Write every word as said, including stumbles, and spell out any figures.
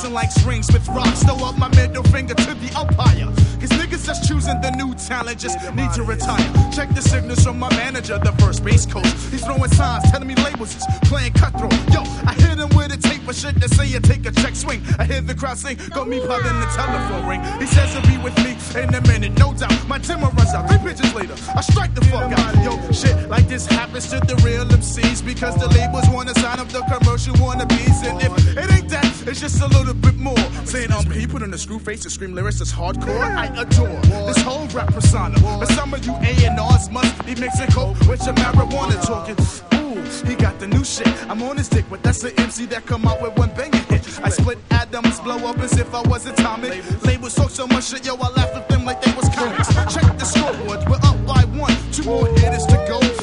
Busting like strings with rocks. Throw up my middle finger to the umpire. Cause niggas just choosing the new talent just need to retire. Check the signals from my manager, the first base coach. He's throwing signs, telling me labels is playing cutthroat. Yo, I hit him with a tape for shit that say you take a check swing. I hear the crowd sing, got me pulling the telephone ring. He says he'll be with me in a minute, no doubt. My timber runs out, three pitches later, I strike the fuck out. Yo, shit like this happens to the real M Cs because the labels wanna sign up the commercial wannabes. And if it ain't that, it's just a little bit more. Saying, um, can you put on a screw face and scream lyrics that's hardcore? I adore this whole rap persona. But some of you A and R's must be mixing coke with your marijuana talking. Ooh, he got the new shit. I'm on his dick, but that's an M C that come out with one banging hit. I split atoms, blow up as if I was atomic. Labels talk so much shit, yo, I laugh at them like they was comics. Check the scoreboard, we're up by one. Two more hitters to go.